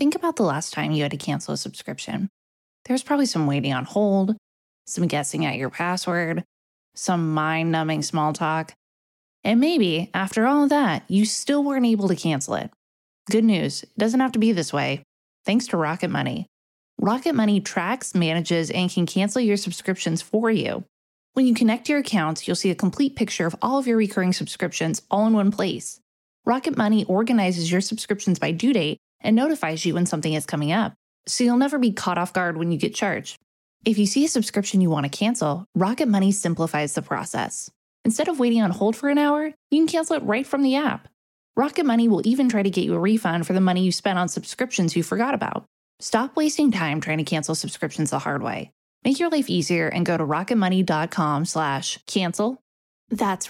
Think about the last time you had to cancel a subscription. There was probably some waiting on hold, some guessing at your password, some mind-numbing small talk. And maybe, after all of that, you still weren't able to cancel it. Good news, it doesn't have to be this way. Thanks to Rocket Money. Rocket Money tracks, manages, and can cancel your subscriptions for you. When you connect your accounts, you'll see a complete picture of all of your recurring subscriptions all in one place. Rocket Money organizes your subscriptions by due date and notifies you when something is coming up, so you'll never be caught off guard when you get charged. If you see a subscription you want to cancel, Rocket Money simplifies the process. Instead of waiting on hold for an hour, you can cancel it right from the app. Rocket Money will even try to get you a refund for the money you spent on subscriptions you forgot about. Stop wasting time trying to cancel subscriptions the hard way. Make your life easier and go to rocketmoney.com/cancel. That's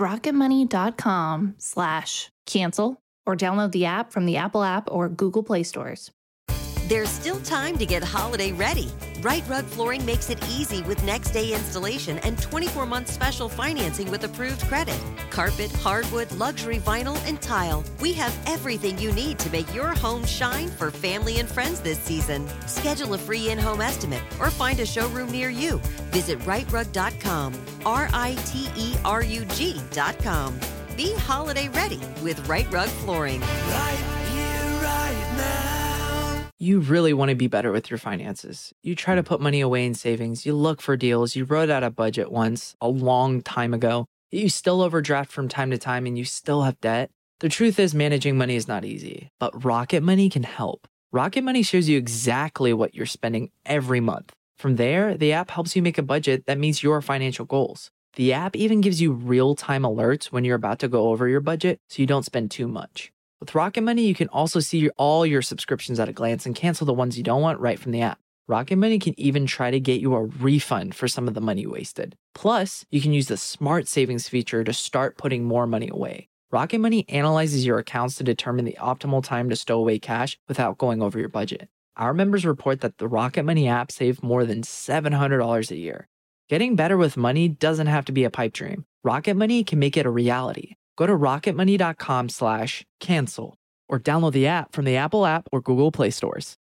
rocketmoney.com/cancel, or download the app from the Apple app or Google Play stores. There's still time to get holiday ready. Right Rug Flooring makes it easy with next-day installation and 24-month special financing with approved credit. Carpet, hardwood, luxury vinyl, and tile. We have everything you need to make your home shine for family and friends this season. Schedule a free in-home estimate or find a showroom near you. Visit rightrug.com, RITERUG.com. Be holiday ready with Right Rug Flooring. Right here, right now. You really want to be better with your finances. You try to put money away in savings. You look for deals. You wrote out a budget once a long time ago. You still overdraft from time to time and you still have debt. The truth is managing money is not easy, but Rocket Money can help. Rocket Money shows you exactly what you're spending every month. From there, the app helps you make a budget that meets your financial goals. The app even gives you real-time alerts when you're about to go over your budget so you don't spend too much. With Rocket Money, you can also see all your subscriptions at a glance and cancel the ones you don't want right from the app. Rocket Money can even try to get you a refund for some of the money you wasted. Plus, you can use the Smart Savings feature to start putting more money away. Rocket Money analyzes your accounts to determine the optimal time to stow away cash without going over your budget. Our members report that the Rocket Money app saved more than $700 a year. Getting better with money doesn't have to be a pipe dream. Rocket Money can make it a reality. Go to rocketmoney.com/cancel or download the app from the Apple app or Google Play stores.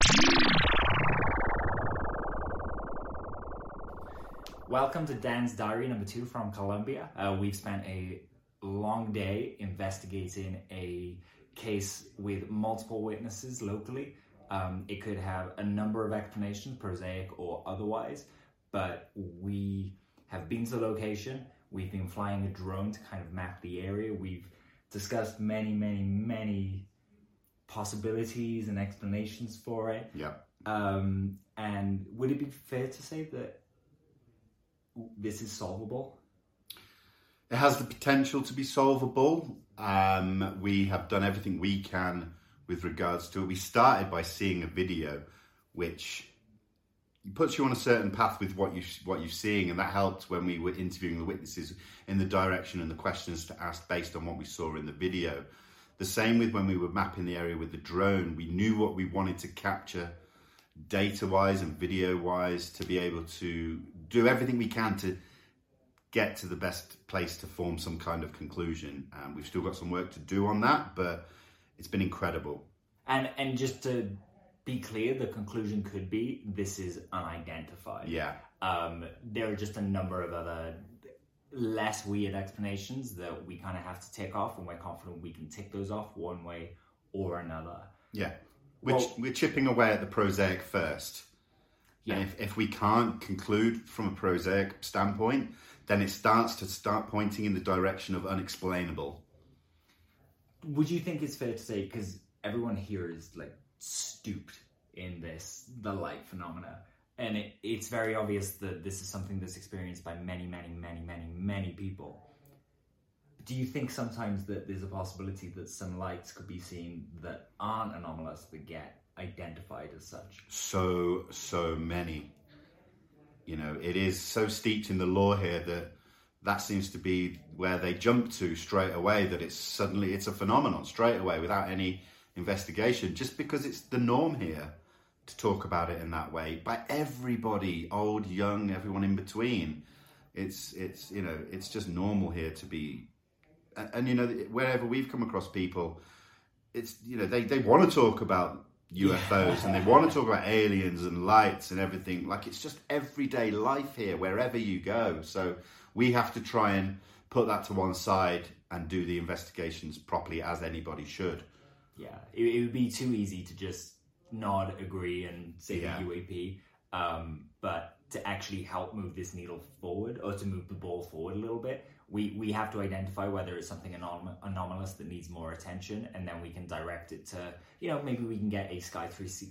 Welcome to Dan's Diary number 2 from Colombia. We've spent a long day investigating a case with multiple witnesses locally. It could have a number of explanations, prosaic or otherwise, but we have been to the location. We've been flying a drone to kind of map the area. We've discussed many possibilities and explanations for it. Yeah. And would it be fair to say that this is solvable? It has the potential to be solvable. We have done everything we can with regards to it. We started by seeing a video which puts you on a certain path with what you're seeing, and that helped when we were interviewing the witnesses in the direction and the questions to ask based on what we saw in the video. The same with when we were mapping the area with the drone. We knew what we wanted to capture data-wise and video-wise to be able to do everything we can to get to the best place to form some kind of conclusion. We've still got some work to do on that, but it's been incredible. And just to be clear, the conclusion could be this is unidentified. Yeah. There are just a number of other less weird explanations that we kind of have to tick off, and we're confident we can tick those off one way or another. Yeah. We're chipping away at the prosaic first. Yeah. And if we can't conclude from a prosaic standpoint, then it starts pointing in the direction of unexplainable. Would you think it's fair to say, because everyone here is like stooped in the light phenomena, and it's very obvious that this is something that's experienced by many people. Do you think sometimes that there's a possibility that some lights could be seen that aren't anomalous that get identified as such? So many. You know, it is so steeped in the law here that seems to be where they jump to straight away, that it's a phenomenon straight away without any investigation, just because it's the norm here to talk about it in that way by everybody, old, young, everyone in between. It's just normal here to be, and wherever we've come across people, it's, they want to talk about UFOs and they want to talk about aliens and lights and everything. Like, it's just everyday life here, wherever you go. So we have to try and put that to one side and do the investigations properly, as anybody should. Yeah, it would be too easy to just nod, agree, and say the UAP. But to actually help move this needle forward, or to move the ball forward a little bit, we have to identify whether it's something anomalous that needs more attention, and then we can direct it to, maybe we can get a Sky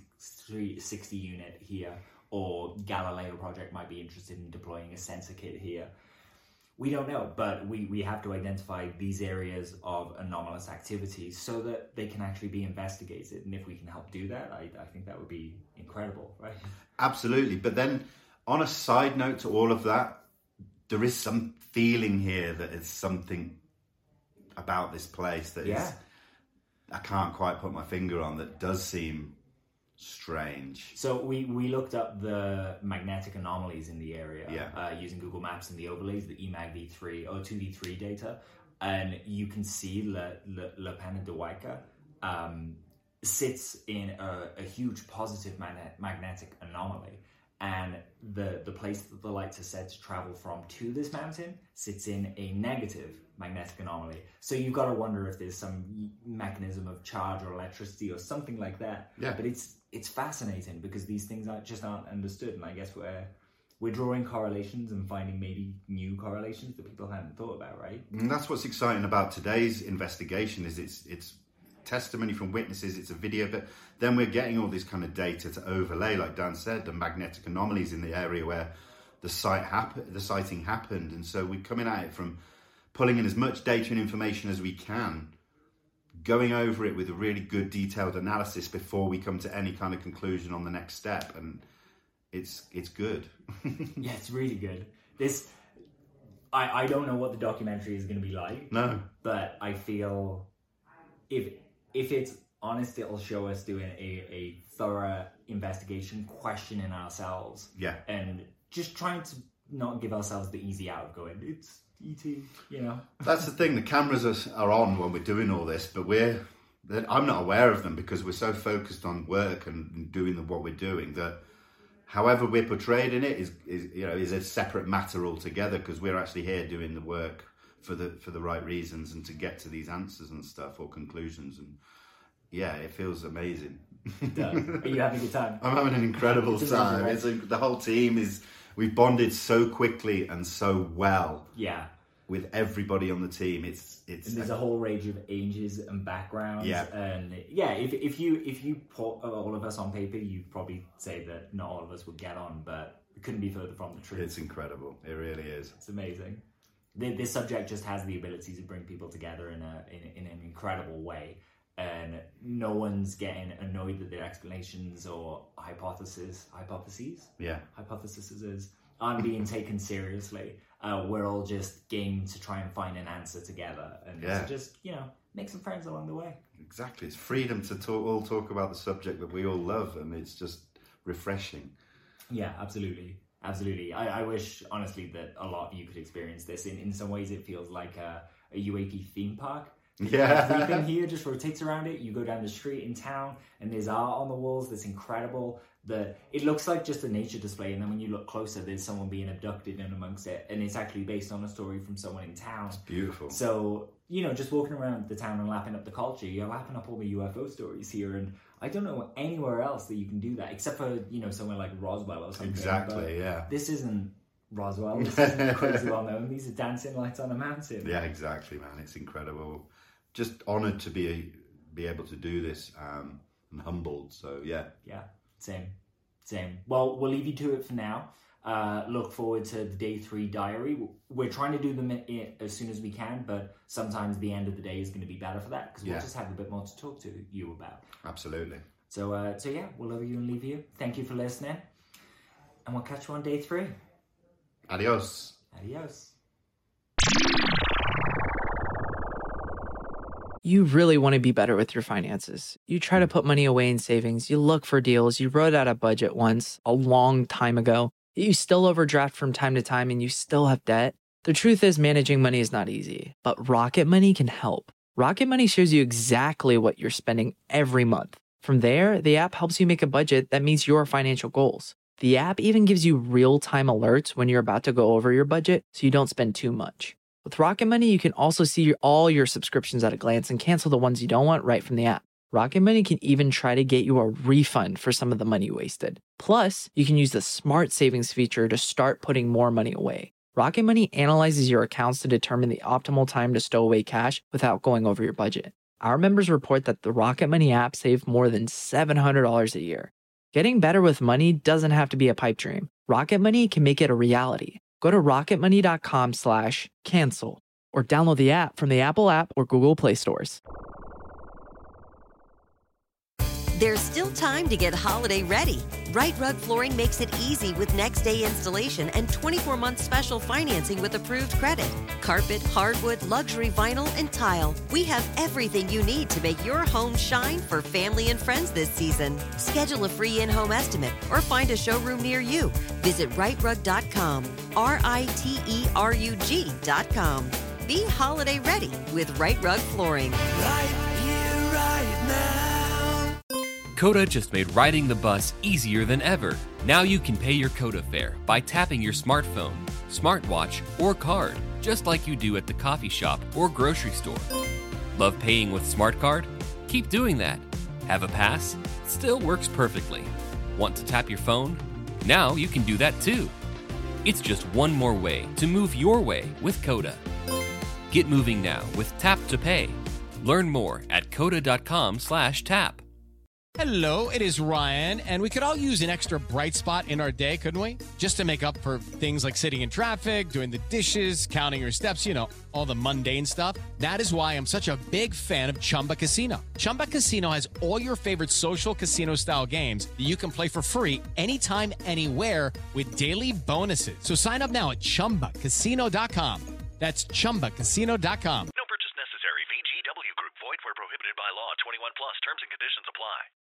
360 unit here, or Galileo Project might be interested in deploying a sensor kit here. We don't know, but we have to identify these areas of anomalous activity so that they can actually be investigated. And if we can help do that, I think that would be incredible, right? Absolutely. But then, on a side note to all of that, there is some feeling here that it's something about this place that is, I can't quite put my finger on, that does seem strange. So we looked up the magnetic anomalies in the area using Google Maps and the overlays, the EMAG-V3 or 2D3 data, and you can see La Pena de Huayca sits in a huge positive magnetic anomaly. And the place that the lights are said to travel from to this mountain sits in a negative magnetic anomaly. So you've got to wonder if there's some mechanism of charge or electricity or something like that. Yeah. But it's fascinating because these things aren't understood. And I guess we're drawing correlations and finding maybe new correlations that people hadn't thought about, right? And that's what's exciting about today's investigation, is it's testimony from witnesses, it's a video, but then we're getting all this kind of data to overlay, like Dan said, the magnetic anomalies in the area where the sighting happened. And so we're coming at it from pulling in as much data and information as we can, going over it with a really good detailed analysis before we come to any kind of conclusion on the next step. And it's good. Yeah, it's really good. I don't know what the documentary is going to be like. No. But I feel if it's honest, it'll show us doing a thorough investigation, questioning ourselves. Yeah. And just trying to not give ourselves the easy out of going, it's E.T., That's the thing, the cameras are on when we're doing all this, but I'm not aware of them because we're so focused on work and doing what we're doing that however we're portrayed in it is a separate matter altogether, because we're actually here doing the work for the right reasons and to get to these answers and stuff, or conclusions. And yeah, it feels amazing. It does. Are you having a good time? I'm having an incredible time. Amazing, right? The whole team we've bonded so quickly and so well. Yeah. With everybody on the team, it's and there's a whole range of ages and backgrounds. Yeah. And yeah, if you put all of us on paper, you'd probably say that not all of us would get on, but it couldn't be further from the truth. It's incredible. It really is. It's amazing. This subject just has the ability to bring people together in an incredible way, and no one's getting annoyed that their explanations or hypotheses aren't being taken seriously. We're all just game to try and find an answer together, and to just make some friends along the way. Exactly, it's freedom to talk about the subject that we all love, and it's just refreshing. Yeah, absolutely. Absolutely. I wish, honestly, that a lot of you could experience this. In some ways, it feels like a UAP theme park. Yeah. Everything here just rotates around it. You go down the street in town, and there's art on the walls that's incredible. It looks like just a nature display, and then when you look closer, there's someone being abducted in amongst it, and it's actually based on a story from someone in town. It's beautiful. So, just walking around the town and lapping up the culture, you're lapping up all the UFO stories here, and I don't know anywhere else that you can do that, except for, somewhere like Roswell or something. Exactly, yeah. This isn't Roswell. This isn't crazy well known. These are dancing lights on a mountain. Yeah, exactly, man. It's incredible. Just honoured to be able to do this, and humbled. So, yeah. Yeah, same. Well, we'll leave you to it for now. Look forward to the Day 3 diary. We're trying to do them as soon as we can, but sometimes the end of the day is going to be better for that, because we'll just have a bit more to talk to you about. Absolutely. So yeah, we'll love you and leave you. Thank you for listening, and we'll catch you on Day 3. Adios. You really want to be better with your finances. You try to put money away in savings. You look for deals. You wrote out a budget once a long time ago. You still overdraft from time to time, and you still have debt. The truth is, managing money is not easy, but Rocket Money can help. Rocket Money shows you exactly what you're spending every month. From there, the app helps you make a budget that meets your financial goals. The app even gives you real-time alerts when you're about to go over your budget so you don't spend too much. With Rocket Money, you can also see all your subscriptions at a glance and cancel the ones you don't want right from the app. Rocket Money can even try to get you a refund for some of the money wasted. Plus, you can use the Smart Savings feature to start putting more money away. Rocket Money analyzes your accounts to determine the optimal time to stow away cash without going over your budget. Our members report that the Rocket Money app saved more than $700 a year. Getting better with money doesn't have to be a pipe dream. Rocket Money can make it a reality. Go to rocketmoney.com/cancel or download the app from the Apple app or Google Play stores. There's still time to get holiday ready. Right Rug Flooring makes it easy with next day installation and 24-month special financing with approved credit. Carpet, hardwood, luxury vinyl, and tile. We have everything you need to make your home shine for family and friends this season. Schedule a free in-home estimate or find a showroom near you. Visit rightrug.com, RITERUG.com. Be holiday ready with Right Rug Flooring. Right here, right now. Coda just made riding the bus easier than ever. Now you can pay your Coda fare by tapping your smartphone, smartwatch, or card, just like you do at the coffee shop or grocery store. Love paying with SmartCard? Keep doing that. Have a pass? Still works perfectly. Want to tap your phone? Now you can do that too. It's just one more way to move your way with Coda. Get moving now with Tap to Pay. Learn more at coda.com/tap. Hello, it is Ryan, and we could all use an extra bright spot in our day, couldn't we? Just to make up for things like sitting in traffic, doing the dishes, counting your steps, all the mundane stuff. That is why I'm such a big fan of Chumba Casino. Chumba Casino has all your favorite social casino-style games that you can play for free anytime, anywhere with daily bonuses. So sign up now at ChumbaCasino.com. That's ChumbaCasino.com. No purchase necessary. VGW Group. Void where prohibited by law. 21 plus. Terms and conditions apply.